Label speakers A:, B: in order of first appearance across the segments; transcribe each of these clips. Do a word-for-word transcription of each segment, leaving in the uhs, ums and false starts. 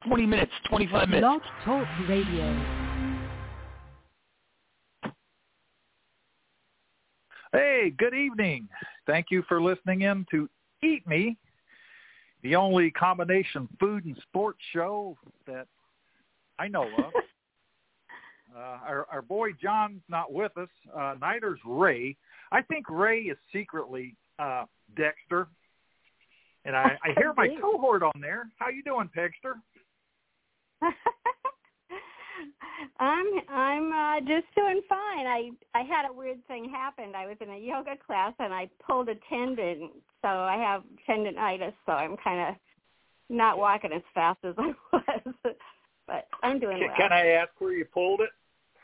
A: twenty minutes, twenty-five minutes.
B: Blog Talk Radio.
C: Hey, good evening. Thank you for listening in to Eat Me, the only combination food and sports show that I know of. uh, our, our boy John's not with us. Uh, neither's Ray. I think Ray is secretly uh, Dexter. And I, I hear my cohort on there. How you doing, Pegster?
D: I'm I'm uh, just doing fine. I I had a weird thing happen. I was in a yoga class and I pulled a tendon, so I have tendonitis. So I'm kind of not walking as fast as I was, but I'm doing
C: can,
D: well.
C: Can I ask where you pulled it?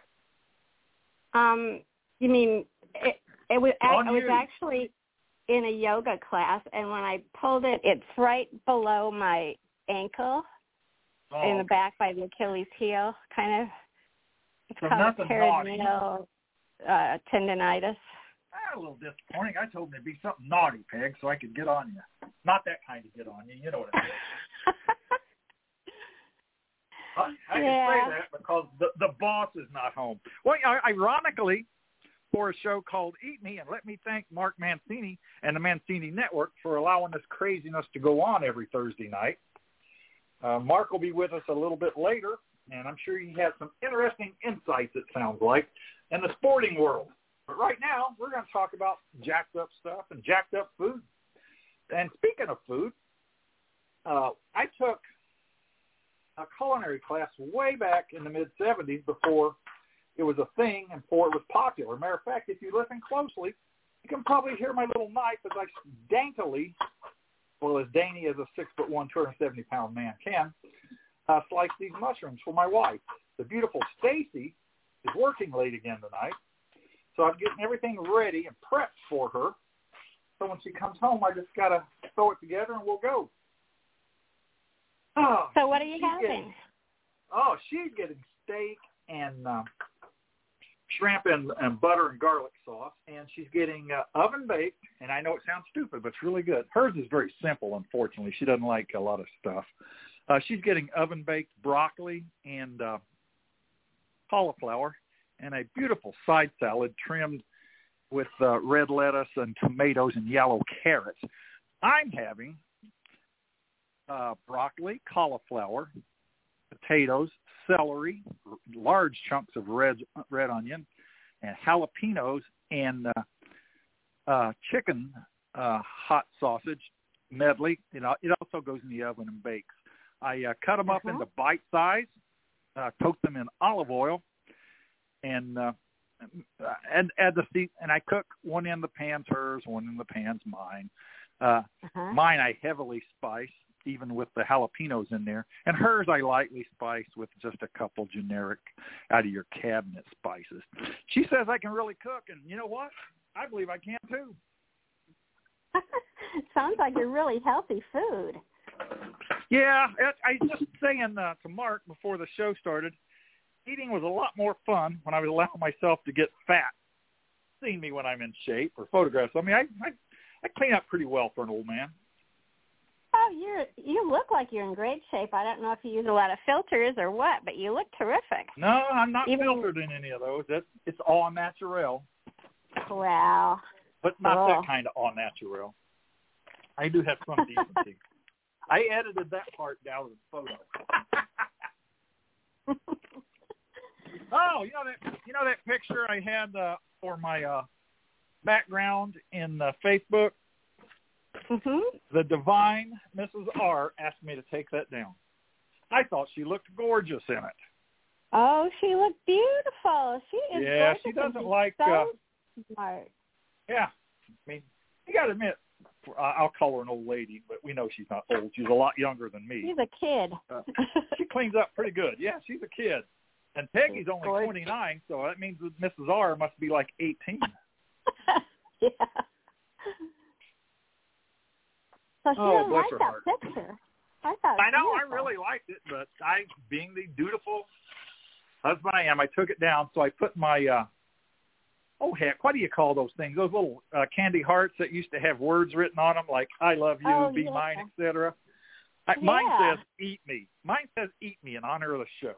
D: Um, you mean it? It was I,
C: On
D: I was
C: you.
D: actually in a yoga class, and when I pulled it, it's right below my ankle.
C: Oh,
D: in the back by the Achilles heel, kind of. It's
C: so
D: called
C: nothing naughty.
D: peroneal uh, tendonitis.
C: Ah, a little disappointing. I told him it'd be something naughty, Peg, so I could get on you. Not that kind of get on you. You know what I mean. I, I
D: yeah.
C: can say that because the, the boss is not home. Well, ironically, for a show called Eat Me, and let me thank Mark Mancini and the Mancini Network for allowing this craziness to go on every Thursday night. Uh, Mark will be with us a little bit later, and I'm sure he has some interesting insights, it sounds like, in the sporting world. But right now, we're going to talk about jacked up stuff and jacked up food. And speaking of food, uh, I took a culinary class way back in the mid-seventies before it was a thing and before it was popular. Matter of fact, if you listen closely, you can probably hear my little knife as I daintily, well, as dainty as a six foot one, two hundred seventy pound man can, uh, slice these mushrooms for my wife. The beautiful Stacy is working late again tonight, so I'm getting everything ready and prepped for her. So when she comes home, I just got to throw it together and we'll go. Oh,
D: so what are you
C: she's
D: having?
C: Getting, oh, she's getting steak and uh, shrimp and, and butter and garlic sauce, and she's getting uh, oven baked, and I know it sounds stupid, but it's really good. Hers is very simple, unfortunately. She doesn't like a lot of stuff. Uh, she's getting oven baked broccoli and uh, cauliflower and a beautiful side salad trimmed with uh, red lettuce and tomatoes and yellow carrots. I'm having uh, broccoli, cauliflower, potatoes, celery, large chunks of red red onion, and jalapenos, and uh, uh, chicken uh, hot sausage medley. You know, it also goes in the oven and bakes. I uh, cut them up
D: Uh-huh.
C: into bite size, uh, coat them in olive oil, and uh, and add the seed. And I cook one in the pan's hers, one in the pan's mine. Uh,
D: Uh-huh.
C: Mine I heavily spice, even with the jalapenos in there. And hers I lightly spice with just a couple generic out of your cabinet spices. She says I can really cook, and you know what? I believe I can too.
D: Sounds like a really healthy food.
C: Yeah, I was just saying uh, to Mark before the show started, eating was a lot more fun when I was allowing myself to get fat. Seeing me when I'm in shape or photographs. I mean, I, I, I clean up pretty well for an old man.
D: Oh, you're you look like you're in great shape. I don't know if you use a lot of filters or what, but you look terrific.
C: No, I'm not
D: Even,
C: filtered in any of those. It's, it's all natural.
D: Wow.
C: But not
D: Cool.
C: that kind of all natural. I do have some decency. I edited that part down in the photo. Oh, you know that you know that picture I had uh, for my uh, background in uh, Facebook?
D: Mhm.
C: The divine Missus R asked me to take that down. I thought she looked gorgeous in it.
D: Oh, she looked beautiful. She is
C: Yeah,
D: gorgeous.
C: she doesn't
D: and she's
C: like,
D: so
C: uh,
D: smart.
C: Yeah, I mean, you got to admit, I'll call her an old lady, but we know she's not old. She's a lot younger than me.
D: She's a kid.
C: Uh, she cleans up pretty good. Yeah, she's a kid. And Peggy's only
D: gorgeous.
C: twenty-nine, so that means that Missus R must be like eighteen.
D: Yeah. So she
C: Oh,
D: didn't
C: bless
D: like
C: her
D: that
C: heart.
D: picture. I thought it
C: I know,
D: was
C: I
D: beautiful.
C: really liked it, but I, being the dutiful husband I am, I took it down. So I put my, uh, oh heck, what do you call those things? Those little uh, candy hearts that used to have words written on them, like "I love you,"
D: Oh,
C: "Be
D: yeah.
C: mine," et cetera. I, mine
D: yeah.
C: says eat me. Mine says eat me in honor of the show.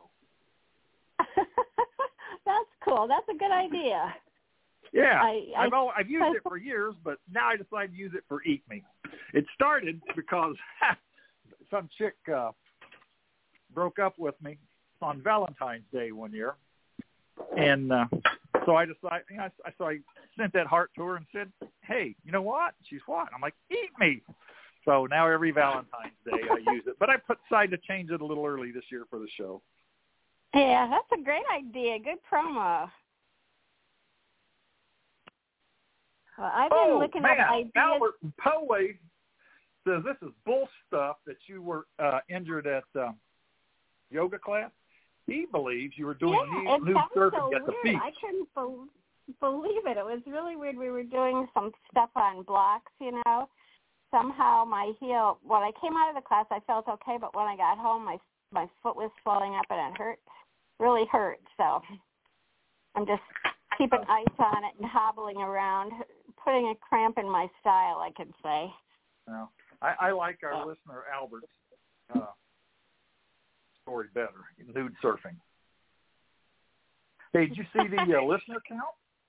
D: That's cool. That's a good idea.
C: Yeah,
D: I, I,
C: I've, I've used I, it for years, but now I decided to use it for eat me. It started because some chick uh, broke up with me on Valentine's Day one year, and uh, so I decided, you know, I, so I sent that heart to her and said, "Hey, you know what?" She's what? I'm like, "Eat me." So now every Valentine's Day I use it, but I put decided to change it a little early this year for the show.
D: Yeah, that's a great idea. Good promo. Well, I've been
C: oh,
D: looking
C: man.
D: at ideas.
C: Albert Poway says this is bull stuff that you were uh, injured at um, yoga class. He believes you were doing
D: yeah,
C: nude, nude
D: it
C: surfing
D: so
C: at the
D: weird.
C: beach.
D: I couldn't be- believe it. It was really weird. We were doing some stuff on blocks, you know. Somehow my heel, when I came out of the class, I felt okay, but when I got home, my my foot was swelling up and it hurt, really hurt. So I'm just keeping ice on it and hobbling around, putting a cramp in my style, I could say.
C: Well, I, I like our oh. listener Albert's uh, story better, nude surfing. Hey, did you see the uh, listener count?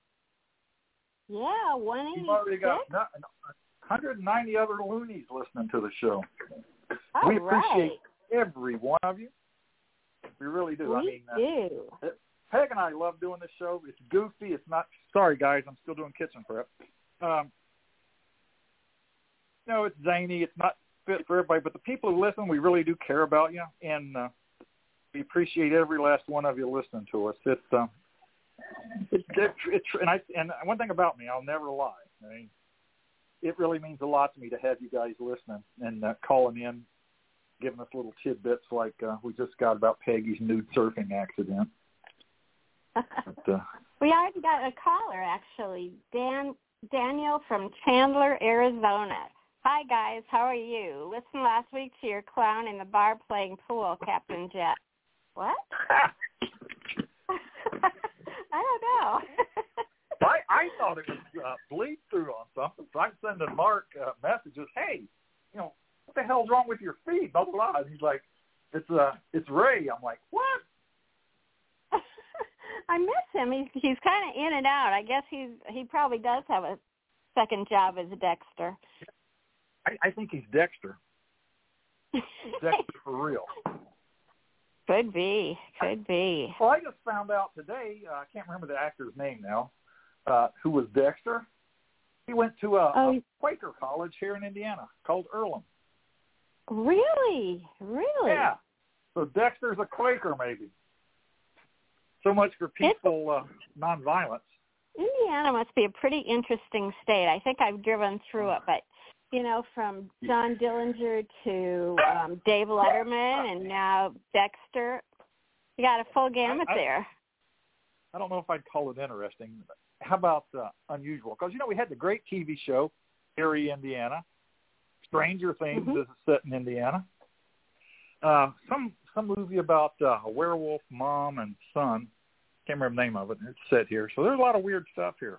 D: Yeah, one eighty-six.
C: You've already got one hundred ninety other loonies listening to the show.
D: All
C: we appreciate
D: right.
C: every one of you. We really do.
D: We
C: I mean,
D: do.
C: Uh, Peg and I love doing this show. It's goofy. It's not. Sorry, guys. I'm still doing kitchen prep. Um, no, it's zany. It's not fit for everybody. But the people who listen, we really do care about you, and uh, we appreciate every last one of you listening to us. It's uh, it, it, it, and I and one thing about me, I'll never lie. I mean, it really means a lot to me to have you guys listening and uh, calling in, giving us little tidbits like uh, we just got about Peggy's nude surfing accident. But, uh,
D: we already got a caller, actually. Dan Daniel from Chandler, Arizona. Hi, guys. How are you? Listened last week to your clown in the bar playing pool, Captain Jet. What? I don't know.
C: I, I thought it was uh, bleed through on something, so I'm sending Mark uh, messages. Hey, you know, what the hell's wrong with your feet? Blah, blah, blah. And he's like, it's uh, it's Ray. I'm like, what?
D: I miss him. He's he's kind of in and out. I guess he's he probably does have a second job as a Dexter.
C: I, I think he's Dexter. Dexter for real.
D: Could be. Could be.
C: Well, I just found out today, uh, I can't remember the actor's name now, uh, who was Dexter. He went to a,
D: oh.
C: a Quaker college here in Indiana called Earlham.
D: Really? Really?
C: Yeah. So Dexter's a Quaker maybe. So much for peaceful uh, nonviolence.
D: Indiana must be a pretty interesting state. I think I've driven through it, but, you know, from John Dillinger to um, Dave Letterman and now Dexter, you got a full gamut
C: I, I,
D: there.
C: I don't know if I'd call it interesting. How about uh, unusual? Because, you know, we had the great T V show, Gary, Indiana. Stranger Things
D: mm-hmm.
C: is set in Indiana. Uh, some some movie about uh, a werewolf mom and son. Can't remember the name of it. It's set here. So there's a lot of weird stuff here.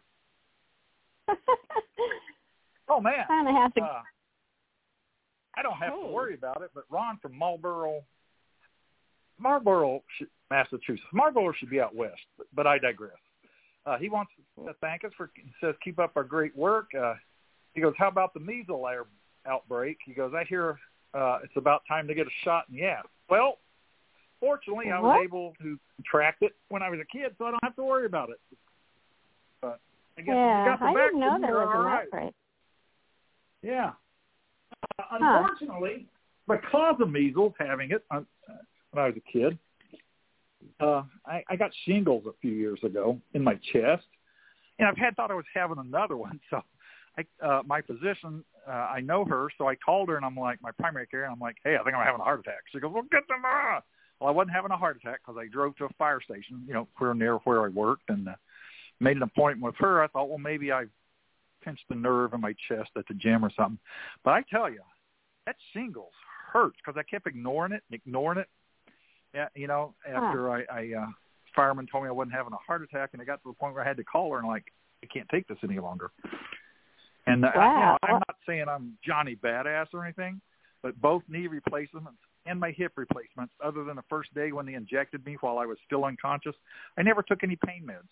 C: Oh, man.
D: I don't have to...
C: Uh, I don't have
D: hey.
C: to worry about it, but Ron from Marlboro, Marlboro, Massachusetts. Marlboro should be out west, but, but I digress. Uh, he wants to thank us for, he says, keep up our great work. Uh, he goes, how about the measles outbreak? He goes, I hear uh, it's about time to get a shot in the ass. Well, fortunately, I was
D: what?
C: able to contract it when I was a kid, so I don't have to worry about it. But I guess
D: yeah,
C: if you got the
D: I didn't know
C: vaccine,
D: there
C: you're
D: was
C: all
D: an
C: right.
D: outbreak.
C: Yeah. Uh,
D: huh.
C: Unfortunately, because of measles, having it uh, when I was a kid, uh, I, I got shingles a few years ago in my chest, and I've had thought I was having another one. So, I, uh, my physician, uh, I know her, so I called her, and I'm like, my primary care, and I'm like, hey, I think I'm having a heart attack. She goes, well, get them out. Well, I wasn't having a heart attack because I drove to a fire station, you know, where near where I worked, and uh, made an appointment with her. I thought, well, maybe I pinched the nerve in my chest at the gym or something. But I tell you, that shingles hurts because I kept ignoring it, ignoring it. Yeah, you know, after huh. I, I uh, fireman told me I wasn't having a heart attack, and I got to the point where I had to call her and like, I can't take this any longer. And uh,
D: wow.
C: I, you know, I'm not saying I'm Johnny Badass or anything, but both knee replacements and my hip replacements, other than the first day when they injected me while I was still unconscious, I never took any pain meds.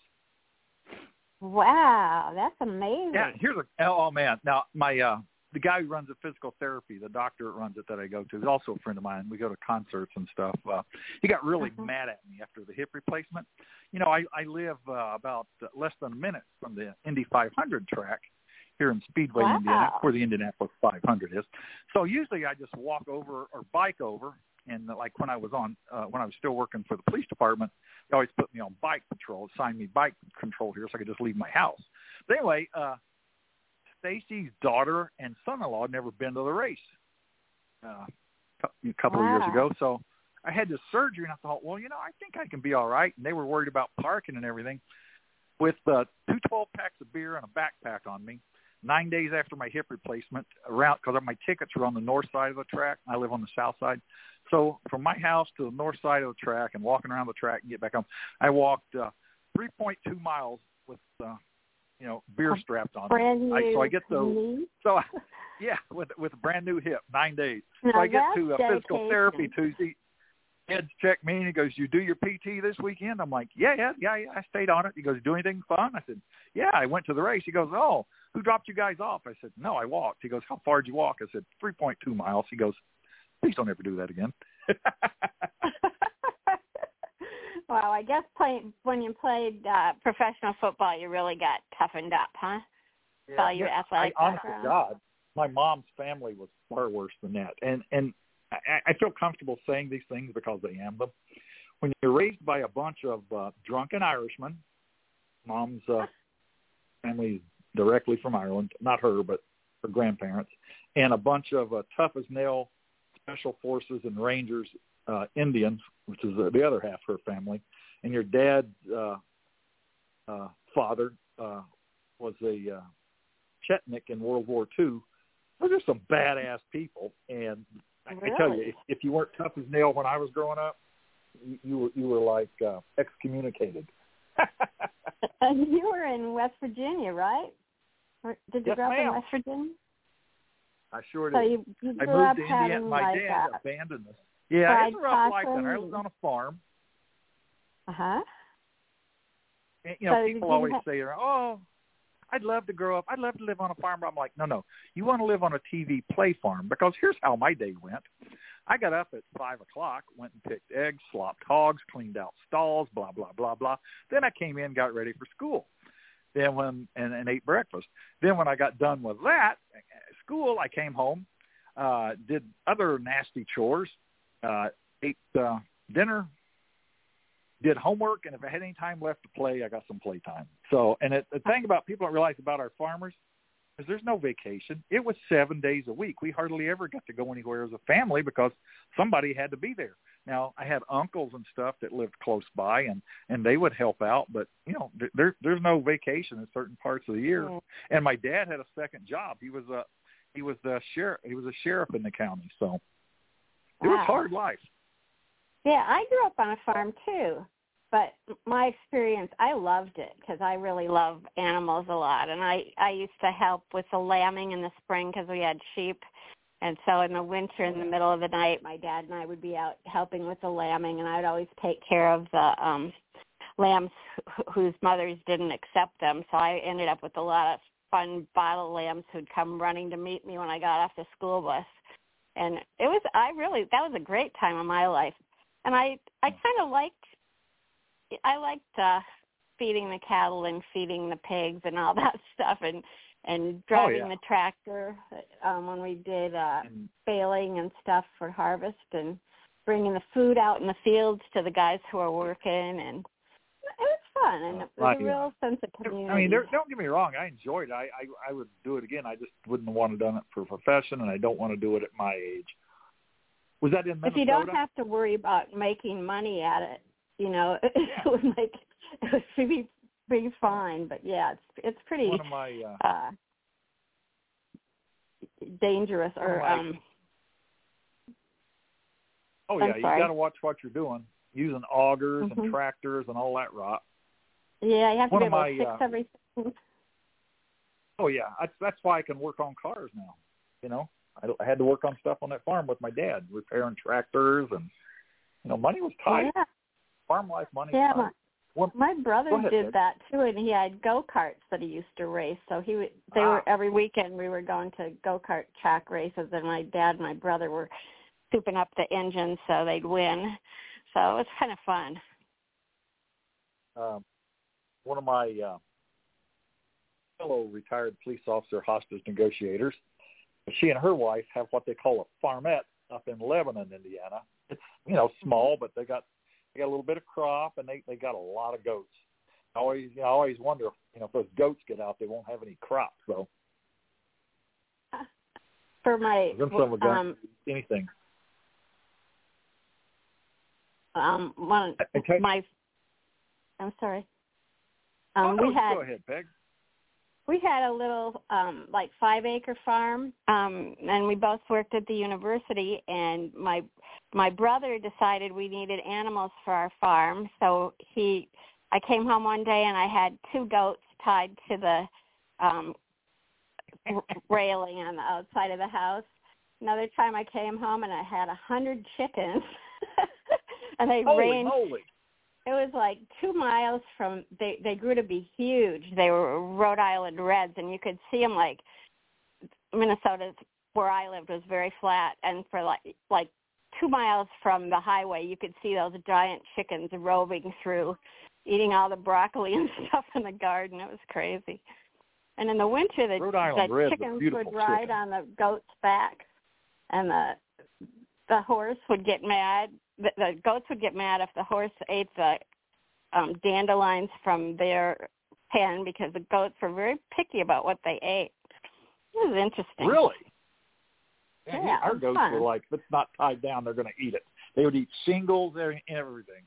D: Wow, that's amazing.
C: Yeah, here's a, oh, man. Now, my, uh, the guy who runs the physical therapy, the doctor that runs it that I go to, is also a friend of mine. We go to concerts and stuff. Uh, he got really uh-huh. mad at me after the hip replacement. You know, I, I live uh, about less than a minute from the Indy five hundred track here in Speedway,
D: wow.
C: Indiana, where the Indianapolis five hundred is. So usually I just walk over or bike over. And uh, like when I was on, uh, when I was still working for the police department, they always put me on bike patrol, assigned me bike control here so I could just leave my house. But anyway, uh, Stacy's daughter and son-in-law had never been to the race uh, a couple
D: wow.
C: of years ago. So I had this surgery, and I thought, well, you know, I think I can be all right. And they were worried about parking and everything. With uh, two twelve-packs of beer and a backpack on me, nine days after my hip replacement, around because my tickets were on the north side of the track. I live on the south side. So from my house to the north side of the track and walking around the track and get back home, I walked uh, three point two miles with uh, you know, beer strapped on.
D: Brand new
C: I, so I get to,
D: knee?
C: so I, yeah, with with a brand new hip, nine days.
D: Now
C: so I get to uh,
D: dedication.
C: physical therapy Tuesday. Ed's checked me and he goes, "You do your P T this weekend?" I'm like, "Yeah, yeah, yeah, yeah." I stayed on it. He goes, "Do anything fun?" I said, "Yeah, I went to the race." He goes, "Oh, who dropped you guys off?" I said, "No, I walked." He goes, "How far did you walk?" I said, three point two miles. He goes, "Please don't ever do that again."
D: Well, I guess play, when you played uh, professional football, you really got toughened up, huh?
C: Yeah,
D: All your
C: yeah,
D: athletic
C: I, honest
D: background.
C: to God, my mom's family was far worse than that. And and I, I feel comfortable saying these things because I am them. When you're raised by a bunch of uh, drunken Irishmen, mom's uh, family is directly from Ireland, not her, but her grandparents, and a bunch of uh, tough-as-nail special forces and Rangers uh, Indians, which is uh, the other half of her family, and your dad's uh, uh, father uh, was a uh, Chetnik in World War Two. Those are some badass people, and I,
D: really?
C: I tell you, if, if you weren't tough as nail when I was growing up, you, you were you were like uh, excommunicated.
D: And you were in West Virginia, right? Or did you
C: Yes,
D: grow up
C: ma'am.
D: in West Virginia?
C: I sure
D: So
C: did.
D: you, you
C: I
D: grew
C: moved
D: up
C: to Indiana.
D: having
C: My
D: like
C: dad
D: a
C: abandoned us. Yeah,
D: fried
C: it's a rough life
D: taco
C: then. I
D: and-
C: lived on a farm.
D: uh-huh.
C: And, you know,
D: So did
C: people
D: you
C: always
D: ha-
C: say, "Oh, I'd love to grow up. I'd love to live on a farm." But I'm like, no, no. You want to live on a T V play farm, because here's how my day went. I got up at five o'clock, went and picked eggs, slopped hogs, cleaned out stalls, blah, blah, blah, blah. Then I came in, got ready for school. Then when and, and ate breakfast. Then when I got done with that, school, I came home, uh, did other nasty chores, uh, ate uh, dinner, did homework, and if I had any time left to play, I got some playtime. So, and it, the thing about people don't realize about our farmers is there's no vacation. It was seven days a week. We hardly ever got to go anywhere as a family because somebody had to be there. Now, I had uncles and stuff that lived close by, and, and they would help out, but, you know, there, there's no vacation in certain parts of the year. Mm. And my dad had a second job. He was a he was the sheriff. He was a sheriff in the county, so it
D: wow.
C: was hard life.
D: Yeah, I grew up on a farm too, but my experience, I loved it because I really love animals a lot, and I I used to help with the lambing in the spring because we had sheep. And so in the winter, in the middle of the night, my dad and I would be out helping with the lambing, and I'd always take care of the um, lambs wh- whose mothers didn't accept them. So I ended up with a lot of fun bottle lambs who'd come running to meet me when I got off the school bus. And it was, I really, that was a great time of my life. And I, I kind of liked, I liked uh, feeding the cattle and feeding the pigs and all that stuff, and and driving
C: oh, yeah.
D: the tractor um, when we did uh, baling and stuff for harvest, and bringing the food out in the fields to the guys who are working, and it was fun, and it was a real sense of community.
C: I mean, there, don't get me wrong, I enjoyed it. I, I, I would do it again. I just wouldn't want to done it for a profession, and I don't want to do it at my age. Was that in Minnesota?
D: If you don't have to worry about making money at it, you know, it,
C: yeah.
D: it would make it would be be fine. But yeah, it's it's pretty
C: One of my, uh,
D: uh, dangerous. Or
C: my,
D: um.
C: Oh
D: I'm
C: yeah, you
D: sorry.
C: got to watch what you're doing, using augers
D: Mm-hmm.
C: and tractors and all that rot.
D: Yeah, you have to
C: One
D: be
C: of
D: able
C: my,
D: to fix
C: uh,
D: everything.
C: Oh yeah, that's that's why I can work on cars now. You know, I, I had to work on stuff on that farm with my dad, repairing tractors, and you know, money was tight.
D: Yeah.
C: Farm life, money.
D: Yeah,
C: was tight.
D: my,
C: Well,
D: my brother
C: ahead,
D: did
C: Ed.
D: that too, and he had go karts that he used to race. So he would, they
C: Ah.
D: were every weekend we were going to go kart track races, and my dad and my brother were souping up the engines so they'd win. So it was kind of fun.
C: Um, one of my uh, fellow retired police officer hostage negotiators, she and her wife have what they call a farmette up in Lebanon, Indiana. It's, you know, small, but they got they got a little bit of crop, and they, they got a lot of goats. I always, you know, I always wonder, you know, if those goats get out, they won't have any crops, though.
D: For my
C: Them some are
D: um,
C: anything.
D: um, one
C: Okay.
D: my, I'm sorry.
C: Oh,
D: Um,
C: no,
D: we had
C: go ahead, Peg.
D: we had a little um, like five acre farm, um, and we both worked at the university. And my my brother decided we needed animals for our farm, so he. I came home one day and I had two goats tied to the um, r- railing on the outside of the house. Another time I came home and I had a hundred chickens, and they
C: Holy
D: ranged.
C: moly.
D: It was like two miles from. They they grew to be huge. They were Rhode Island Reds, and you could see them like Minnesota's where I lived was very flat, and for like like two miles from the highway, you could see those giant chickens roving through, eating all the broccoli and stuff in the garden. It was crazy. And in the winter, the,
C: Rhode Island
D: the
C: Red's a
D: chickens
C: beautiful
D: would ride
C: chicken.
D: on the goat's back, and the the horse would get mad. The, the goats would get mad if the horse ate the um, dandelions from their pen, because the goats were very picky about what they ate. It was interesting.
C: Really?
D: Yeah,
C: Yeah, our
D: it was
C: goats
D: fun.
C: were like, if it's not tied down, they're going to eat it. They would eat shingles and everything.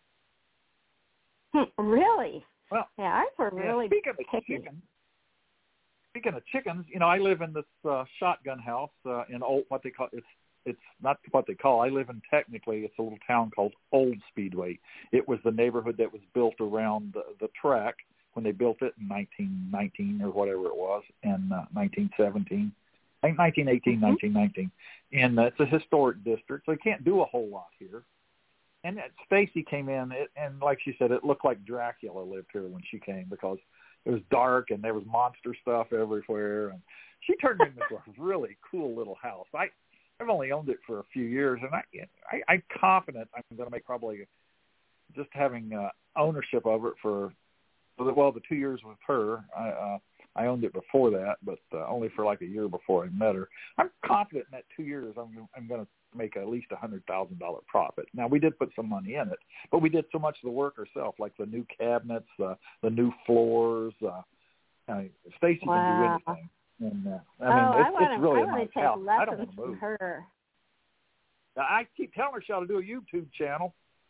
D: Hmm, really?
C: Well,
D: Yeah, ours were
C: yeah,
D: really
C: speaking of
D: picky.
C: chickens, speaking of chickens, you know, I live in this uh, shotgun house uh, in old, what they call, it's it's not what they call, I live in, technically, it's a little town called Old Speedway. It was the neighborhood that was built around the, the track when they built it in nineteen nineteen or whatever it was, in uh, nineteen seventeen. I think nineteen eighteen, mm-hmm. nineteen nineteen. And uh, it's a historic district, so you can't do a whole lot here. And Stacy came in, it, and like she said, it looked like Dracula lived here when she came, because it was dark and there was monster stuff everywhere. And she turned it into a really cool little house. I, I've only owned it for a few years, and I, I, I'm confident I'm going to make probably just having uh, ownership of it for, well, the two years with her. I, uh, I owned it before that, but uh, only for like a year before I met her. I'm confident in that two years I'm, I'm going to make at least a hundred thousand dollar profit. Now, we did put some money in it, but we did so much of the work ourselves, like the new cabinets, uh, the new floors. Uh, uh, Stacy
D: wow.
C: can do anything. And uh, I
D: oh,
C: mean, it's,
D: I wanna,
C: it's really
D: I
C: a nice
D: take
C: house. I don't
D: lessons
C: want to move.
D: from her.
C: I keep telling her she ought to do a YouTube channel.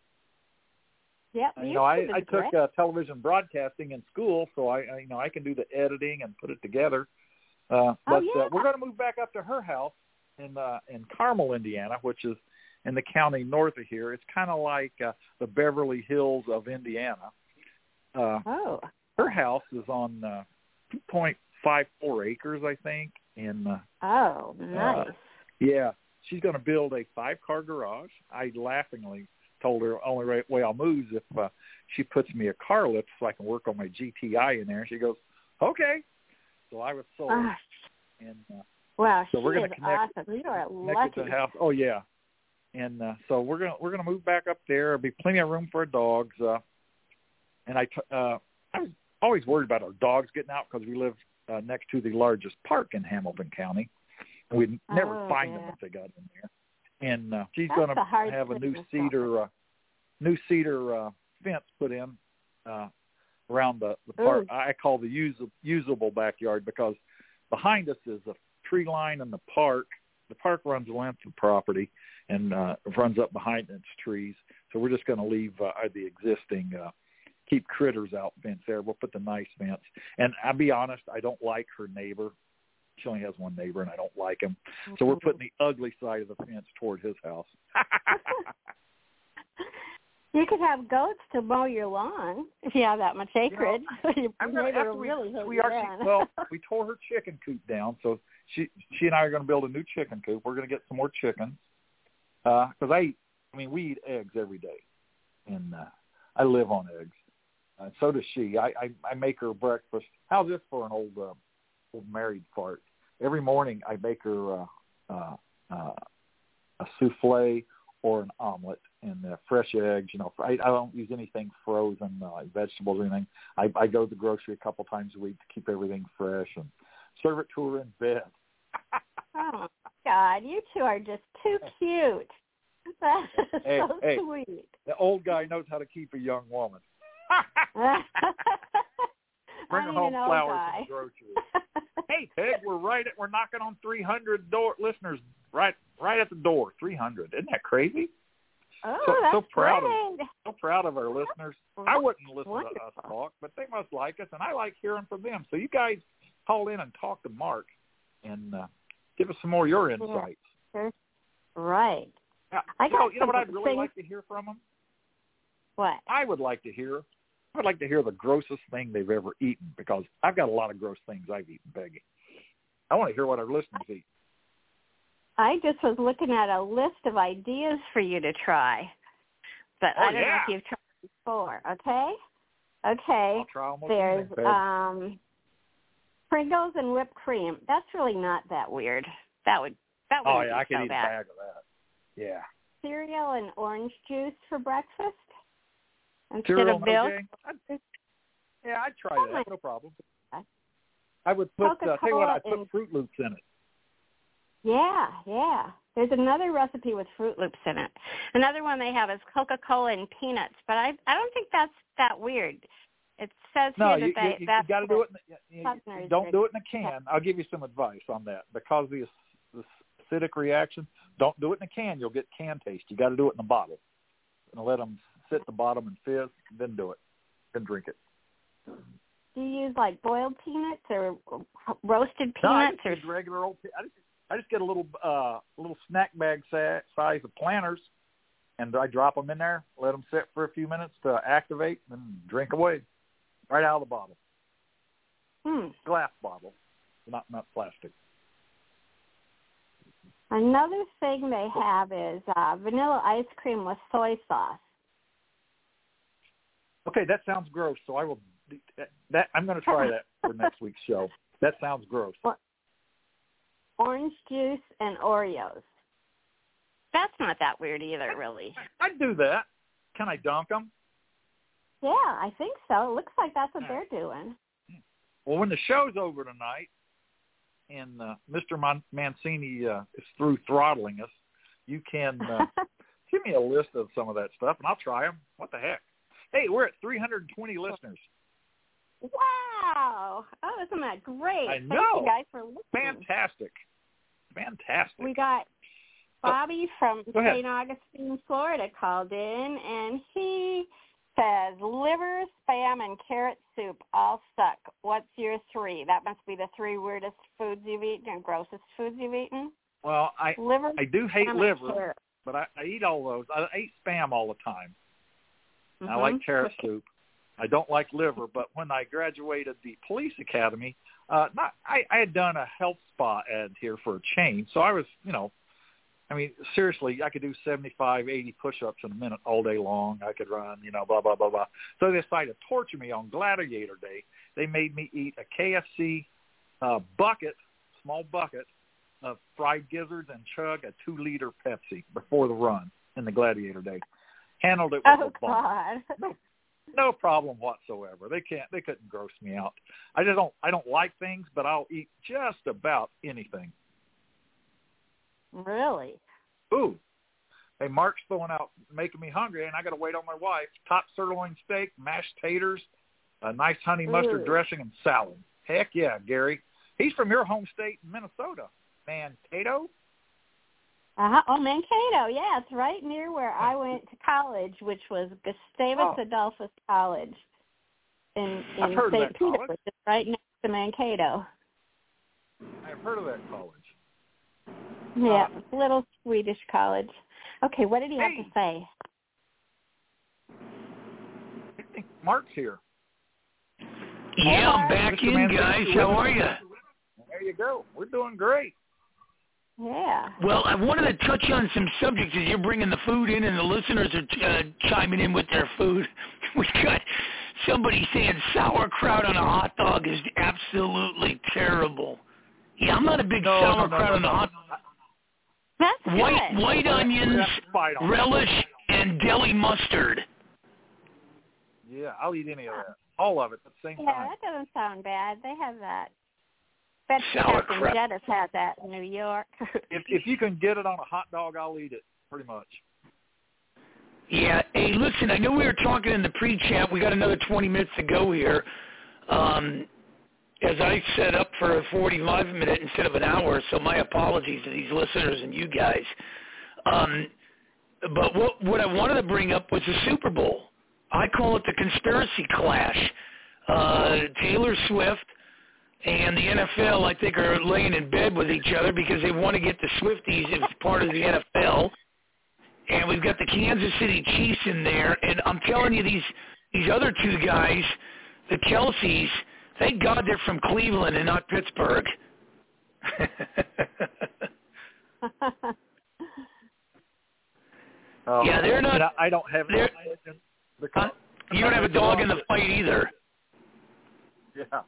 D: Yep,
C: You know, I,
D: YouTube
C: I
D: is
C: took
D: great.
C: uh, television broadcasting in school, so I, I, you know, I can do the editing and put it together. Uh, but
D: oh, yeah.
C: uh, we're going to move back up to her house in uh, in Carmel, Indiana, which is in the county north of here. It's kind of like uh, the Beverly Hills of Indiana. Uh,
D: oh.
C: Her house is on uh, two point five four acres, I think. And uh,
D: oh, nice.
C: Uh, yeah, she's going to build a five-car garage. I laughingly told her only way I'll move is if uh, she puts me a car lift so I can work on my G T I in there. And she goes, okay. So I was sold.
D: Oh.
C: And uh,
D: wow,
C: so
D: she
C: we're going
D: is
C: to connect,
D: awesome. You are
C: connect
D: lucky.
C: to the house. Oh yeah, and uh, so we're gonna we're gonna move back up there. There'll be plenty of room for our dogs. Uh, and I t- uh, I was always worried about our dogs getting out because we live uh, next to the largest park in Hamilton County. And we'd never
D: oh,
C: find
D: yeah.
C: them if they got in there. And uh, she's
D: That's
C: gonna
D: a hard
C: have a new
D: business,
C: cedar uh, new cedar uh, fence put in uh, around the, the park.
D: Ooh.
C: I call the usable, usable backyard, because behind us is a tree line in the park. The park runs the length of the property and uh, runs up behind its trees. So we're just going to leave uh, the existing uh, keep critters out fence there. We'll put the nice fence. And I'll be honest, I don't like her neighbor. She only has one neighbor, and I don't like him. So we're putting the ugly side of the fence toward his house.
D: You could have goats to mow your lawn if you have that much acreage.
C: You know,
D: your
C: I'm gonna,
D: neighbor
C: after
D: will
C: we,
D: really hate
C: we
D: you
C: actually,
D: then.
C: well, we tore her chicken coop down, so she she and I are going to build a new chicken coop. We're going to get some more chickens because uh, I eat. I mean, we eat eggs every day, and uh, I live on eggs. Uh, so does she. I, I I make her breakfast. How's this for an old uh, old married fart? Every morning I make her uh, uh, uh, a souffle or an omelet and uh, fresh eggs. You know, I, I don't use anything frozen, uh, like vegetables or anything. I, I go to the grocery a couple times a week to keep everything fresh and serve it to her in bed.
D: Oh, God, you two are just too cute. That is
C: hey,
D: so
C: hey,
D: sweet.
C: The old guy knows how to keep a young woman. Bring her home flowers and groceries. Hey, Peg, we're right at, we're knocking on three hundred door listeners right right at the door. three hundred. Isn't that crazy?
D: Oh,
C: so,
D: that's
C: so proud
D: great.
C: of so proud of our listeners. I wouldn't listen
D: Wonderful.
C: to us talk, but they must like us, and I like hearing from them. So you guys call in and talk to Mark and uh, give us some more of your insights.
D: Yeah. Right.
C: Now,
D: I
C: you know,
D: got
C: you know what I'd
D: things-
C: really like to hear from them?
D: What?
C: I would like to hear. I would like to hear the grossest thing they've ever eaten because I've got a lot of gross things I've eaten, Peggy. I want to hear what our listeners eat.
D: I just was looking at a list of ideas for you to try, but
C: Oh,
D: I don't
C: yeah.
D: know if you've tried before. Okay. Okay.
C: I'll try almost
D: There's
C: anything, Peg.
D: um, Pringles and whipped cream. That's really not that weird. That would that would
C: Oh,
D: be
C: yeah, I could
D: so
C: eat
D: bad.
C: a bag of that. Yeah.
D: Cereal and orange juice for breakfast instead
C: Cereal
D: of
C: and
D: milk.
C: O J? I'd, yeah, I'd try
D: Oh,
C: that. No problem. I would put, uh,
D: Coca-Cola
C: tell you what, I'd put
D: and-
C: Fruit Loops in it.
D: Yeah, yeah. There's another recipe with Fruit Loops in it. Another one they have is Coca-Cola and peanuts, but I I don't think that's that weird. It says
C: No,
D: here
C: you,
D: that they,
C: you, you,
D: that's
C: you got to do it. In the, you,
D: Sumner's
C: you don't do it in a
D: drink.
C: can. I'll give you some advice on that. Because of the, the acidic reaction, don't do it in a can. You'll get can taste. You got to do it in a bottle. And let them sit at the bottom and fizz, then do it. Then drink it.
D: Do you use like boiled peanuts or roasted
C: No, I
D: peanuts
C: just
D: or
C: use regular old. I just, I just get a little, uh, little snack bag sa- size of Planters, and I drop them in there. Let them sit for a few minutes to activate, and drink away, right out of the bottle.
D: hmm.
C: Glass bottle, not not plastic.
D: Another thing they have is uh, vanilla ice cream with soy sauce.
C: Okay, that sounds gross. So I will. That, that I'm going to try that for next week's show. That sounds gross.
D: Orange juice and Oreos. That's not that weird either, really.
C: I'd do that. Can I dunk them?
D: Yeah, I think so. It looks like that's what they're doing.
C: Well, when the show's over tonight, and uh, Mister Man- Mancini uh, is through throttling us, you can uh, give me a list of some of that stuff, and I'll try them. What the heck? Hey, we're at three hundred twenty listeners.
D: Wow. Oh, isn't that great?
C: I
D: Thank
C: know.
D: you guys for listening.
C: Fantastic. Fantastic.
D: We got Bobby from
C: Go ahead.
D: Saint Augustine, Florida called in, and he says, liver, spam, and carrot soup all suck. What's your three? That must be the three weirdest foods you've eaten and grossest foods you've eaten.
C: Well, I
D: Liver,
C: I do hate
D: spam,
C: liver,
D: and carrot.
C: but I, I eat all those. I eat Spam all the time.
D: Mm-hmm.
C: I like carrot soup. I don't like liver, but when I graduated the police academy, uh, not I, I had done a health spa ad here for a chain, so I was, you know, I mean, seriously, I could do seventy-five, eighty push-ups in a minute all day long. I could run, you know, blah, blah, blah, blah. So they decided to torture me on Gladiator Day. They made me eat a K F C uh, bucket, small bucket, of fried gizzards and chug a two-liter Pepsi before the run in the Gladiator Day. Handled it with
D: Oh,
C: a bomb.
D: God.
C: No, no problem whatsoever. They can't. They couldn't gross me out. I just don't. I don't like things, but I'll eat just about anything.
D: Really?
C: Ooh, hey, Mark's throwing out, making me hungry, and I got to wait on my wife. Top sirloin steak, mashed taters, a nice honey mustard
D: Ooh.
C: dressing, and salad. Heck yeah, Gary. He's from your home state, Minnesota. Mankato.
D: Uh-huh. Oh, Mankato. Yeah, it's right near where I went to college, which was Gustavus
C: Oh.
D: Adolphus College in,
C: I've
D: in
C: heard of
D: Saint
C: that
D: Peter,
C: college.
D: which is right next to Mankato.
C: I've heard of that college.
D: Yeah,
C: Uh,
D: little Swedish college. Okay, what did he have
C: Hey.
D: to say?
C: I think Mark's here.
A: Yeah, I'm back
C: Mister
A: in,
C: Mancini,
A: guys.
C: you
A: How
C: with
A: are
C: us?
A: you?
C: There you go. We're doing great.
D: Yeah.
A: Well, I wanted to touch on some subjects as you're bringing the food in and the listeners are uh, chiming in with their food. We got somebody saying sauerkraut on a hot dog is absolutely terrible. Yeah, I'm not a big
C: no,
A: sauerkraut
C: no, no, no,
A: on a
C: no.
A: hot dog.
D: That's
A: White,
D: good.
A: white onions, relish,
C: that.
A: and deli mustard.
C: Yeah, I'll eat any of that. All of it at the same
D: Yeah,
C: time.
D: that doesn't sound bad. They have that. Bet
A: Sauerkraut.
D: Captain Jettis has that in New York.
C: If if you can get it on a hot dog, I'll eat it, pretty much.
A: Yeah. Hey, listen, I know we were talking in the pre-chat. We got another twenty minutes to go here. Um, as I set up for a forty-five minute instead of an hour, so my apologies to these listeners and you guys. Um, but what, what I wanted to bring up was the Super Bowl. I call it the conspiracy clash. Uh, Taylor Swift and the N F L, I think, are laying in bed with each other because they want to get the Swifties as part of the N F L. And we've got the Kansas City Chiefs in there. And I'm telling you, these these other two guys, the Kelseys, thank God they're from Cleveland and not Pittsburgh.
C: Oh,
A: yeah, they're not.
C: You know, I don't have.
A: They're,
C: The,
A: huh? You don't have a dog in the fight either.
C: Yeah.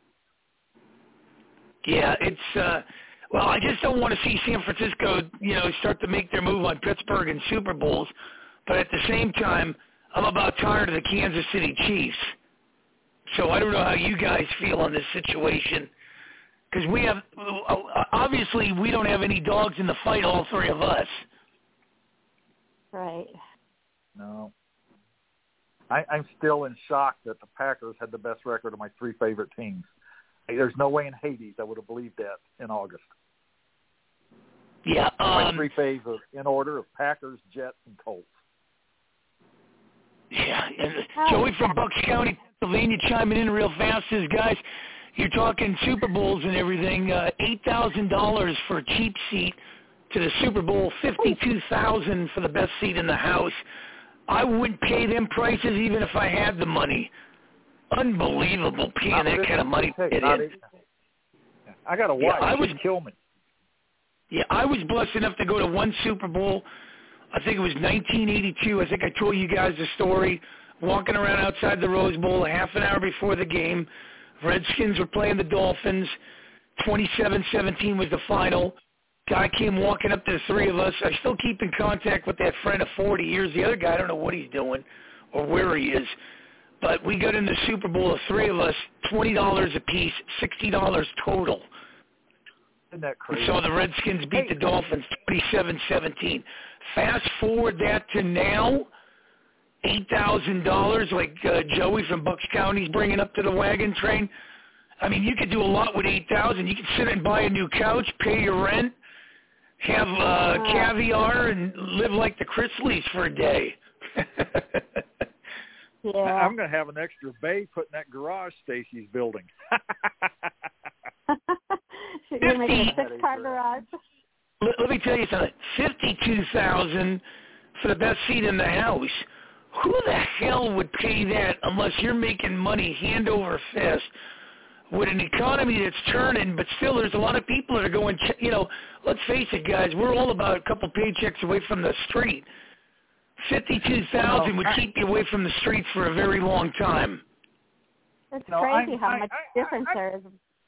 A: Yeah, it's, uh, well, I just don't want to see San Francisco, you know, start to make their move on Pittsburgh and Super Bowls. But at the same time, I'm about tired of the Kansas City Chiefs. So I don't know how you guys feel on this situation. Because we have, obviously, we don't have any dogs in the fight, all three of us.
D: Right.
C: No. I, I'm still in shock that the Packers had the best record of my three favorite teams. There's no way in Hades I would have believed that in August.
A: Yeah. Um,
C: my three faves in order of Packers, Jets, and Colts.
A: Yeah. And Joey from Bucks County, Pennsylvania, chiming in real fast says, guys, you're talking Super Bowls and everything. Uh, eight thousand dollars for a cheap seat to the Super Bowl, fifty-two thousand dollars for the best seat in the house. I wouldn't pay them prices even if I had the money. Unbelievable paying that kind of money to get in.
C: I got a wife.
A: Yeah, I was,
C: She'd kill me.
A: Yeah, I was blessed enough to go to one Super Bowl. I think it was nineteen eighty-two. I think I told you guys the story. Walking around outside the Rose Bowl a half an hour before the game. Redskins were playing the Dolphins. twenty-seven seventeen was the final. Guy came walking up to the three of us. I still keep in contact with that friend of forty years. The other guy, I don't know what he's doing or where he is. But we got in the Super Bowl, the three of us, twenty dollars a piece, sixty dollars total.
C: Isn't that crazy?
A: So the Redskins beat the Dolphins twenty-seven seventeen. Fast forward that to now, eight thousand dollars, like uh, Joey from Bucks County is bringing up to the wagon train. I mean, you could do a lot with eight thousand dollars. You could sit and buy a new couch, pay your rent, have uh, caviar, and live like the Chrisleys for a day.
D: Yeah.
C: I'm going to have an extra bay put in that garage Stacy's building.
D: You're going to make a six-car garage?
A: Let, let me tell you something. fifty-two thousand dollars for the best seat in the house. Who the hell would pay that unless you're making money hand over fist with an economy that's turning, but still there's a lot of people that are going, you know, let's face it, guys, we're all about a couple paychecks away from the street. fifty-two thousand dollars would keep you away from the streets for a very long time.
D: It's
C: no,
D: crazy
C: I'm,
D: how
C: I,
D: much
C: I,
D: difference
C: I,
D: there is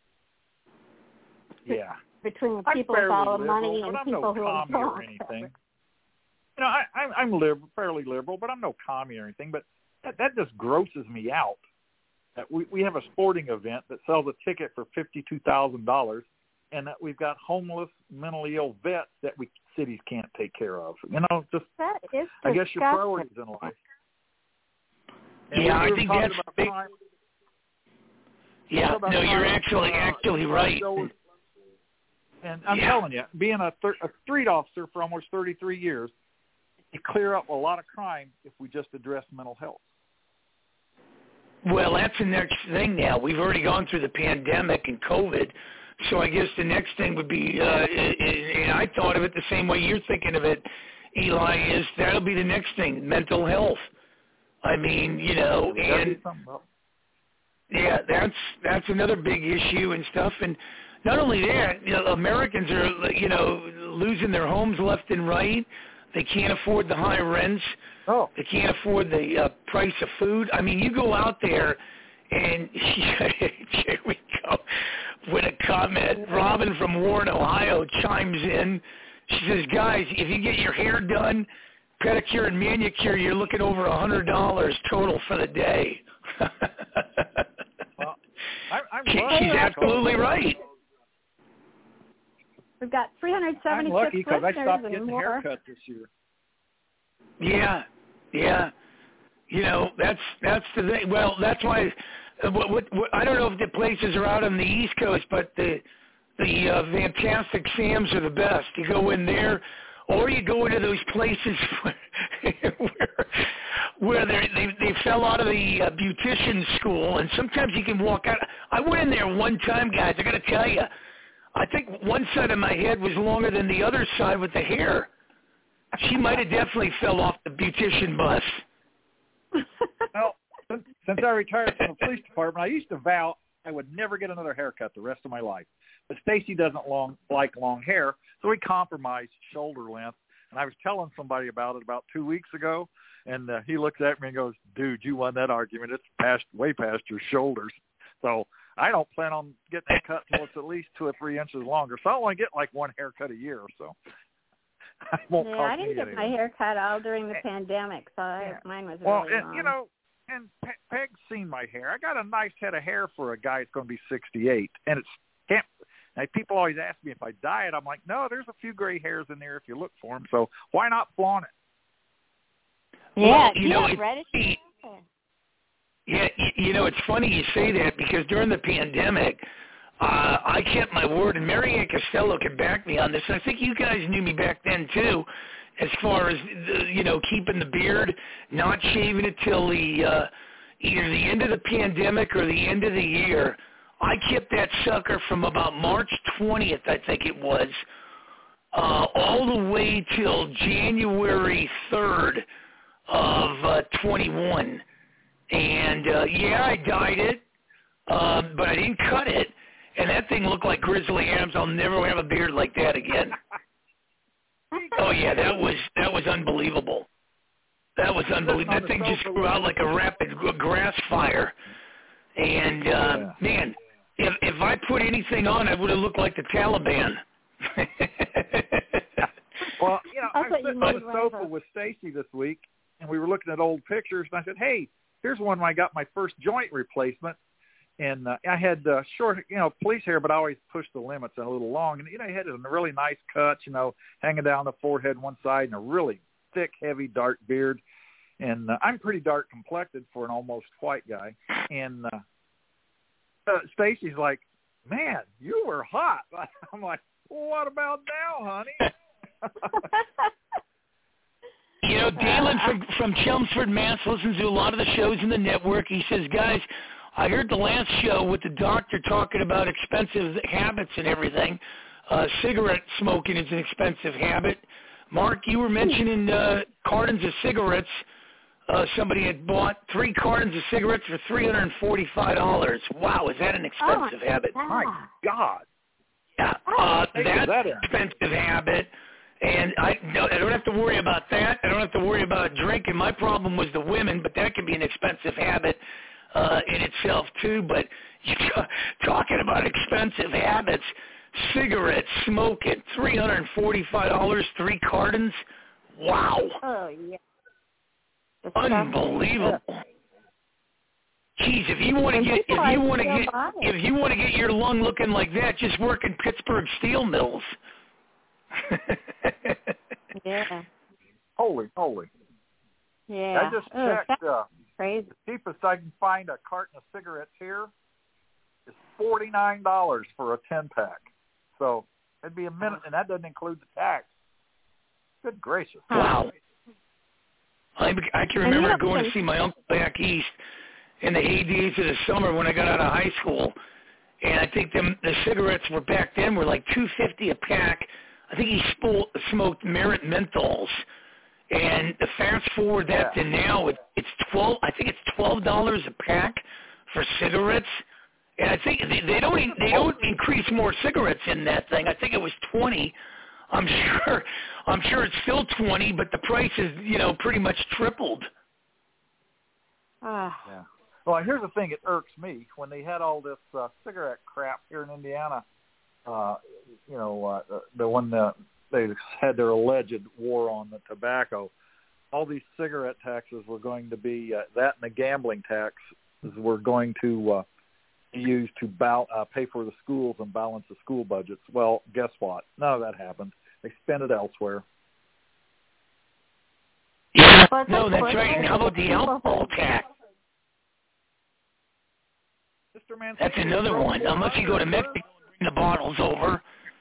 C: yeah.
D: between
C: I'm
D: people with all the
C: liberal,
D: money and
C: but I'm
D: people
C: no
D: who
C: commie
D: don't.
C: or anything. You know, I, I'm, I'm liberal, fairly liberal, but I'm no commie or anything. But that, that just grosses me out. That we, we have a sporting event that sells a ticket for fifty-two thousand dollars, and that we've got homeless, mentally ill vets that we cities can't take care of. You know, just
D: that is
C: I guess your
D: disgusting.
C: priorities in life. And
A: Yeah,
C: we
A: I
C: were
A: think
C: talking
A: that's
C: about
A: big.
C: crime.
A: Yeah,
C: About
A: no, you're
C: crime,
A: actually
C: uh,
A: actually right.
C: And I'm
A: Yeah.
C: telling you, being a, thir- a street officer for almost thirty-three years, you clear up a lot of crime if we just address mental health.
A: Well, that's the next thing now. We've already gone through the pandemic and COVID, so I guess the next thing would be, uh, and I thought of it the same way you're thinking of it, Eli, is that'll be the next thing, mental health. I mean, you know, and yeah, that's that's another big issue and stuff. And not only that, you know, Americans are, you know, losing their homes left and right. They can't afford the high rents.
C: Oh.
A: They can't afford the uh, price of food. I mean, you go out there, and here we go with a comment. Robin from Warren, Ohio, chimes in. She says, "Guys, if you get your hair done, pedicure and manicure, you're looking over a hundred dollars total for the day."
C: Well, I, I'm
A: she, she's absolutely right.
D: We've got three hundred
C: I'm
D: seventy-six
C: lucky because I stopped
D: listeners
C: getting
D: and
C: a
D: more.
C: haircut this year.
A: Yeah, yeah. You know, that's that's the thing. Well, that's why. Uh, what, what, what I don't know if the places are out on the East Coast, but the the uh, Fantastic Sam's are the best. You go in there, or you go into those places where where, where they they they fell out of the uh, beautician school, and sometimes you can walk out. I went in there one time, guys. I got to tell you, I think one side of my head was longer than the other side with the hair. She might have definitely fell off the beautician bus.
C: Well, since, since I retired from the police department, I used to vow I would never get another haircut the rest of my life. But Stacy doesn't long like long hair, so we compromised shoulder length. And I was telling somebody about it about two weeks ago, and uh, he looks at me and goes, "Dude, you won that argument. It's past way past your shoulders." So I don't plan on getting a cut until it's at least two or three inches longer. So I only get like one haircut a year or so. I won't
D: yeah,
C: cost
D: I didn't
C: me
D: get
C: anything.
D: my hair cut all during the
C: And,
D: pandemic, so
C: yeah.
D: I, mine was
C: well,
D: really
C: and,
D: long.
C: you know, and Pe- Peg's seen my hair. I got a nice head of hair for a guy that's going to be sixty-eight, and it's can't. Now, people always ask me if I dye it. I'm like, no, there's a few gray hairs in there if you look for them. So why not flaunt it?
D: yeah,
A: Well,
D: do
A: you
D: you
A: know,
D: have
A: it's
D: reddish
A: funny.
D: hair?
A: Yeah, y- you know, it's funny you say that because during the pandemic, uh, I kept my word, and Mary Ann Costello can back me on this. And I think you guys knew me back then too, as far as the, you know, keeping the beard, not shaving it till the uh, either the end of the pandemic or the end of the year. I kept that sucker from about March twentieth, I think it was, uh, all the way till January third of uh, twenty-one. And, uh, yeah, I dyed it, um, but I didn't cut it. And that thing looked like Grizzly Adams. I'll never have a beard like that again. Oh, yeah, that was that was unbelievable. That was unbelievable. That thing just grew out like a rapid g- grass fire. And, uh,
C: Yeah.
A: man, if if I put anything on, I would have looked like the Taliban.
C: Well, you know, I
D: That's
C: was
D: what you
C: sitting on
D: need,
C: the sofa
D: Randall.
C: with Stacy this week, and we were looking at old pictures, and I said, hey, here's one when I got my first joint replacement. And uh, I had uh, short, you know, police hair, but I always pushed the limits and a little long. And, you know, he had a really nice cut, you know, hanging down the forehead one side and a really thick, heavy, dark beard. And uh, I'm pretty dark complected for an almost white guy. And uh, uh, Stacy's like, man, you were hot. I'm like, well, what about now, honey?
A: You know, Dalen from, from Chelmsford, Mass. listens to a lot of the shows in the network. He says, guys, I heard the last show with the doctor talking about expensive habits and everything. Uh, cigarette smoking is an expensive habit. Mark, you were mentioning uh, cartons of cigarettes. Uh, somebody had bought three cartons of cigarettes for three hundred forty-five dollars. Wow, is that an expensive
D: oh,
A: habit?
C: My God.
A: Yeah, uh,
C: Hey,
A: that's
C: that
A: an
C: is.
A: expensive habit. And I, no, I don't have to worry about that. I don't have to worry about drinking. My problem was the women, but that can be an expensive habit uh, in itself too. But you're talking about expensive habits, cigarettes, smoking, three hundred forty-five dollars, three cartons. Wow,
D: Oh, yeah.
A: unbelievable. Geez, if you want to
D: And
A: get
D: people
A: if you
D: are
A: want to
D: still
A: get
D: buying.
A: if you want to get your lung looking like that, just work in Pittsburgh steel mills.
D: Yeah.
C: Holy, holy.
D: Yeah.
C: I just
D: Ugh,
C: checked.
D: that's
C: Uh,
D: crazy.
C: cheapest I can find a carton of cigarettes here is forty-nine dollars for a ten-pack. So it'd be a minute, and that doesn't include the tax. Good gracious.
A: Wow. I, I can
D: And you
A: remember
D: know,
A: going to
D: some-
A: see my uncle back east in the heydays of the summer when I got out of high school, and I think them the cigarettes were back then were like two fifty a pack. I think he spo- smoked Merit menthols, and the fast forward that
C: Yeah.
A: to now, it, it's twelve. I think it's twelve dollars a pack for cigarettes, And I think they, they don't they don't increase more cigarettes in that thing. I think it was twenty. I'm sure I'm sure it's still twenty, but the price is, you know, pretty much tripled.
D: Uh,
C: yeah. Well, here's the thing: it irks me when they had all this uh, cigarette crap here in Indiana. Uh, you know, uh, the, the one that they had their alleged war on the tobacco. All these cigarette taxes were going to be uh, that, and the gambling tax were going to uh, be used to bal- uh, pay for the schools and balance the school budgets. Well, guess what? None of that happened. They spent it elsewhere.
A: Yeah,
D: But
A: no,
D: that's
A: that's right. And how about the alcohol tax?
C: Mister Mancini,
A: That's another one. Unless you go to Mexico and bring the bottles over.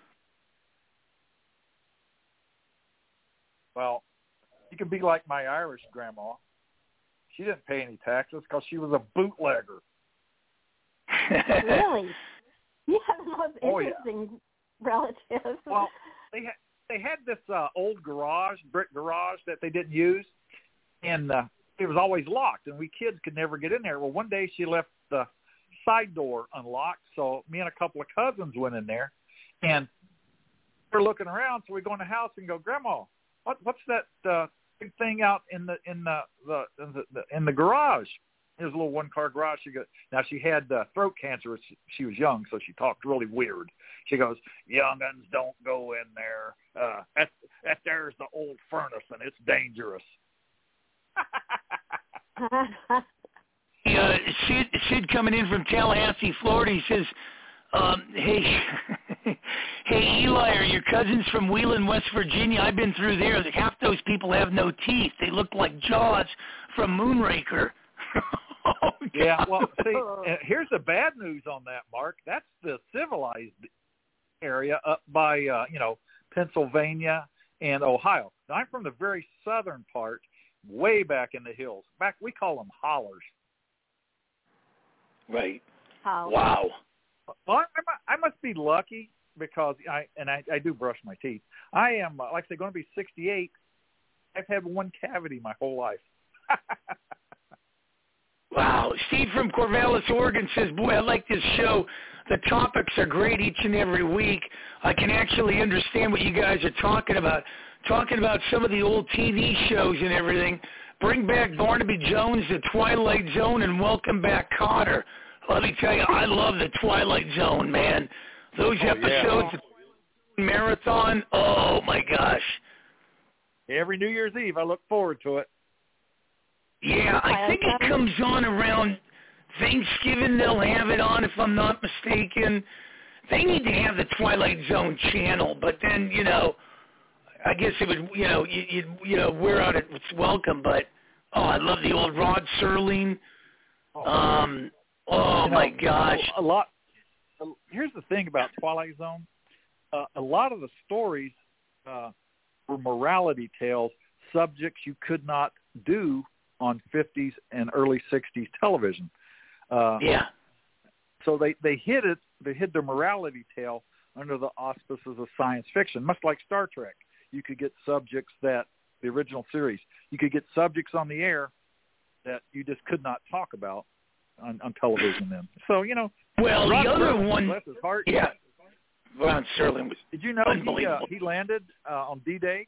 C: Well, you can be like my Irish grandma. She didn't pay any taxes because she was a bootlegger.
D: Really? You have the most
C: Oh, yeah.
D: interesting relatives.
C: Well, they had they had this uh, old garage, brick garage that they didn't use, and uh, it was always locked, and we kids could never get in there. Well, one day she left the side door unlocked, so me and a couple of cousins went in there, and we're looking around, so we go in the house and go, Grandma, what what's that uh, big thing out in the in the, the, in the, the in the garage? It was a little one-car garage. She got, now, she had uh, throat cancer. She, she was young, so she talked really weird. She goes, young'uns don't go in there. Uh, that, that there's the old furnace, and it's dangerous.
A: uh, Sid, Sid coming in from Tallahassee, Florida, he says, um, hey, hey, Eli, are your cousins from Wheeling, West Virginia? I've been through there. Half those people have no teeth. They look like Jaws from Moonraker. Oh,
C: yeah, well, see, uh, here's the bad news on that, Mark. That's the civilized area up by, uh, you know, Pennsylvania and Ohio. Now, I'm from the very southern part, way back in the hills. Back, we call them hollers.
A: Right.
D: How?
A: Wow.
C: Well, I, I must be lucky because I and I, I do brush my teeth. I am, uh, like I say, going to be sixty-eight. I've had one cavity my whole life.
A: Wow. Steve from Corvallis, Oregon says, boy, I like this show. The topics are great each and every week. I can actually understand what you guys are talking about. Talking about some of the old T V shows and everything. Bring back Barnaby Jones, The Twilight Zone, and welcome back Cotter. Let me tell you, I love The Twilight Zone, man. Those
C: Oh,
A: episodes,
C: yeah.
A: the marathon, oh, my gosh.
C: Every New Year's Eve, I look forward to it.
A: Yeah, I think it comes on around Thanksgiving. They'll have it on, if I'm not mistaken. They need to have the Twilight Zone channel, but then, you know, I guess it would, you know, you you, you know, wear out its welcome. But oh, I love the old Rod Serling. Um, oh
C: You know,
A: my gosh,
C: a lot. Here's the thing about Twilight Zone: uh, a lot of the stories uh, were morality tales, subjects you could not do on fifties and early sixties television. Uh,
A: yeah.
C: So they, they hid it, they hid their morality tale under the auspices of science fiction, much like Star Trek. You could get subjects that, the original series, you could get subjects on the air that you just could not talk about on, on television then. So, you know.
A: Well,
C: Rod
A: the other
C: Serling,
A: one,
C: bless his heart,
A: yeah, Rod Serling was
C: did you know he, uh,
A: unbelievable.
C: he landed uh, on D-Day?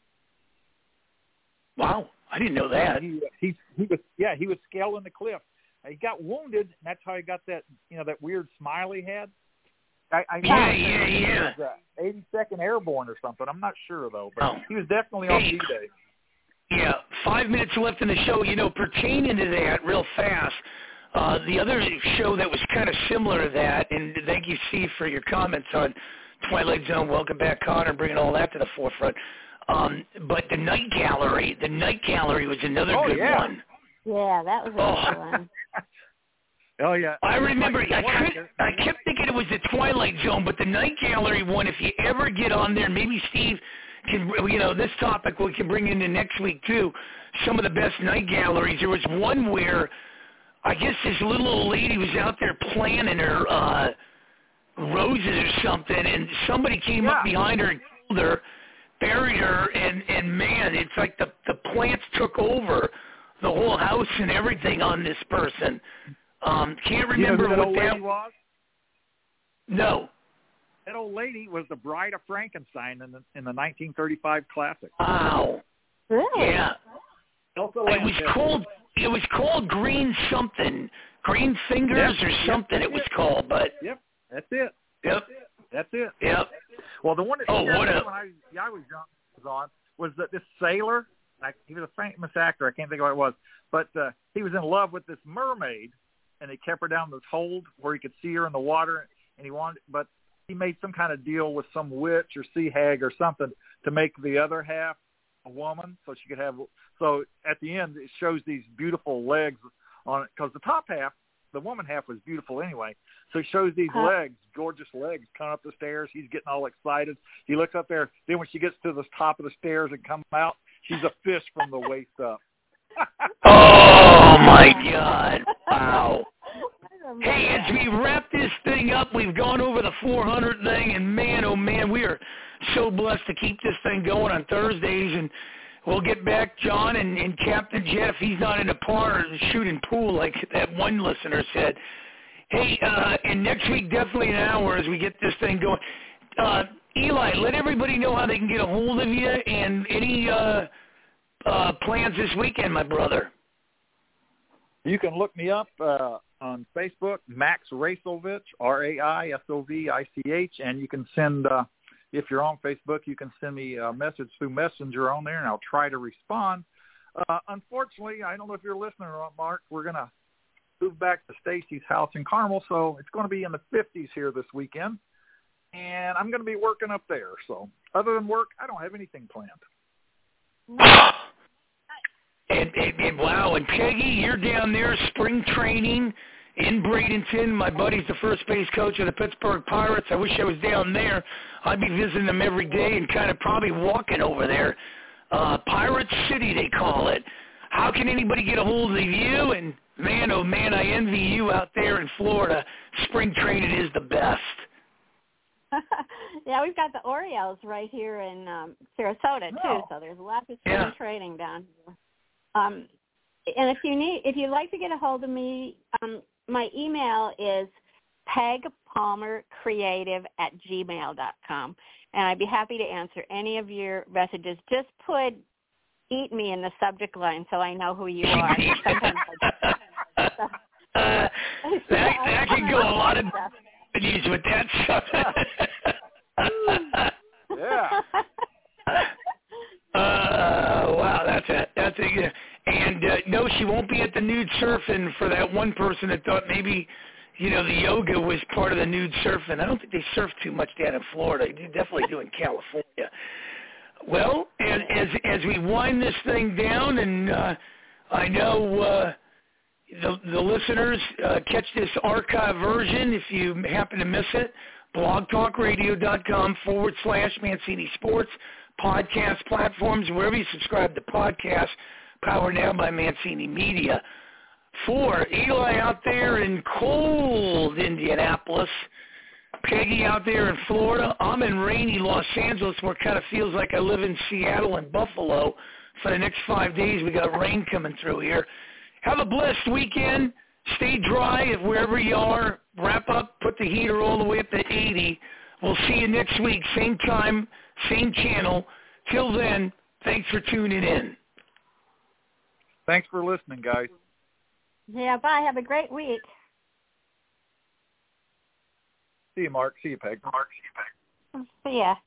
A: Wow, I didn't know that.
C: He, he he was yeah he was scaling the cliff. He got wounded, and that's how he got that you know that weird smile he had. I, I
A: Yeah, yeah, yeah.
C: He was uh, eighty-second Airborne or something. I'm not sure though, but
A: Oh.
C: he was definitely on
A: Hey.
C: D-Day.
A: Yeah, five minutes left in the show. You know, pertaining to that, real fast, uh, the other show that was kind of similar to that, and thank you, Steve, for your comments on Twilight Zone. Welcome back, Connor, bringing all that to the forefront. Um, but the Night Gallery, the Night Gallery was another
C: Oh,
A: good
C: yeah.
A: one.
D: Yeah, that was a
A: Oh.
D: good one.
C: Oh yeah,
A: I remember,
C: Like,
A: I,
C: what
A: could, I kept thinking it was the Twilight Zone, but the Night Gallery one, if you ever get on there, maybe Steve can, you know, this topic we can bring into next week too, some of the best night galleries. There was one where I guess this little old lady was out there planting her uh, roses or something, and somebody came
C: Yeah.
A: up behind her and killed her, buried her, and, and man, it's like the, the plants took over the whole house and everything on this person. Um, can't
C: You know
A: remember
C: who that
A: what
C: old
A: that
C: lady was?
A: No.
C: That old lady was the Bride of Frankenstein in the in the nineteen thirty-five classic.
A: Wow.
D: Really?
A: Yeah.
C: Elsa
A: It was
C: Lanchester.
A: called. It was called Green something, Green Fingers
C: Yep,
A: or
C: yep,
A: something.
C: that's
A: It was
C: it.
A: called, but
C: Yep, that's it.
A: yep,
C: That's it.
A: yep.
C: Well, the one that
A: Oh,
C: scared
A: what
C: me
A: a-
C: when I, yeah, I was young was on was that this sailor. I, he was a famous actor. I can't think of what it was, but uh, he was in love with this mermaid, and they kept her down this hold where he could see her in the water, and he wanted, but he made some kind of deal with some witch or sea hag or something to make the other half a woman, so she could have. So at the end, it shows these beautiful legs on it because the top half, the woman half, was beautiful anyway. So it shows these
D: Huh.
C: legs, gorgeous legs, coming up the stairs. He's getting all excited. He looks up there. Then when she gets to the top of the stairs and comes out, she's a fish from the waist up.
A: Oh my God! Wow.
D: I remember
A: Hey, as
D: that.
A: we wrap this thing up, we've gone over the four hundred thing, and man, oh man, we are so blessed to keep this thing going on Thursdays, and we'll get back, John, and, and Captain Jeff. He's not in the par shooting pool like that one listener said. Hey, uh, and next week, definitely an hour as we get this thing going. Uh, Eli, let everybody know how they can get a hold of you and any uh, uh, plans this weekend, my brother.
C: You can look me up uh, on Facebook, Max Rasovich, R A I S O V I C H, and you can send, uh, if you're on Facebook, you can send me a message through Messenger on there, and I'll try to respond. Uh, unfortunately, I don't know if you're listening or not, Mark, we're going to move back to Stacy's house in Carmel, so it's going to be in the fifties here this weekend, and I'm going to be working up there. So other than work, I don't have anything planned.
A: And, and, and wow, and Peggy, you're down there spring training in Bradenton. My buddy's the first base coach of the Pittsburgh Pirates. I wish I was down there. I'd be visiting them every day and kind of probably walking over there. Uh, Pirate City, they call it. How can anybody get a hold of you? And man, oh man, I envy you out there in Florida. Spring training is the best.
D: Yeah, we've got the Orioles right here in um, Sarasota too,
C: Oh.
D: so there's lots of spring
A: Yeah.
D: training down here. Um, and if you need, if you'd like to get a hold of me, um, my email is pegpalmercreative at gmail dot com, and I'd be happy to answer any of your messages. Just put "eat me" in the subject line so I know who you are. Sometimes I,
A: uh, that, that could go a lot of news with that stuff.
C: Yeah.
A: Uh, wow, that's a that's a and uh, no, she won't be at the nude surfing for that one person that thought maybe, you know, the yoga was part of the nude surfing. I don't think they surf too much down in Florida. They definitely do in California. Well, and as as we wind this thing down, and uh, I know uh, the the listeners uh, catch this archive version if you happen to miss it. blogtalkradio.com forward slash Mancini Sports. Podcast platforms, wherever you subscribe to podcasts, powered now by Mancini Media. For Eli out there in cold Indianapolis, Peggy out there in Florida, I'm in rainy Los Angeles where it kind of feels like I live in Seattle and Buffalo. For the next five days, we got rain coming through here. Have a blessed weekend. Stay dry if wherever you are. Wrap up, put the heater all the way up to eighty. We'll see you next week, same time, same channel. Till then, thanks for tuning in.
C: Thanks for listening, guys.
D: Yeah, bye. Have a great week.
C: See you, Mark. See you, Peg. Mark, see you, Peg.
D: See ya.